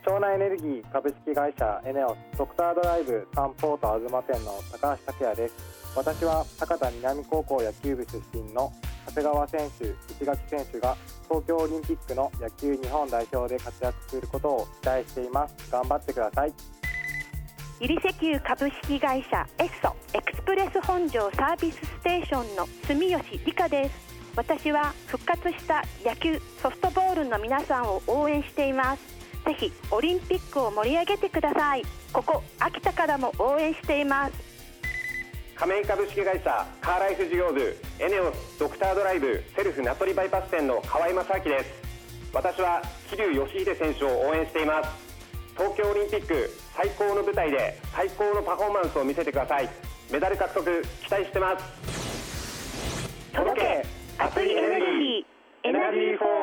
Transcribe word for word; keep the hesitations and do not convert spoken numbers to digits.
湘南エネルギー株式会社エネオスドクタードライブサンポート東店の高橋拓也です。私は高田南高校野球部出身の長谷川選手、内垣選手が東京オリンピックの野球日本代表で活躍することを期待しています。頑張ってください。 入石油株式会社エッソエクスプレス本庄サービスステーションの住吉理香です。私は復活した野球ソフトボールの皆さんを応援しています。ぜひオリンピックを盛り上げてください。ここ秋田からも応援しています。 亀井株式会社カーライフ事業部エネオスドクタードライブセルフ名取バイパス店の河合正明です。私は桐生祥秀選手を応援しています。東京オリンピック最高の舞台で最高のパフォーマンスを見せてください。メダル獲得期待してます。 届け熱いエネルギーエナジーフォー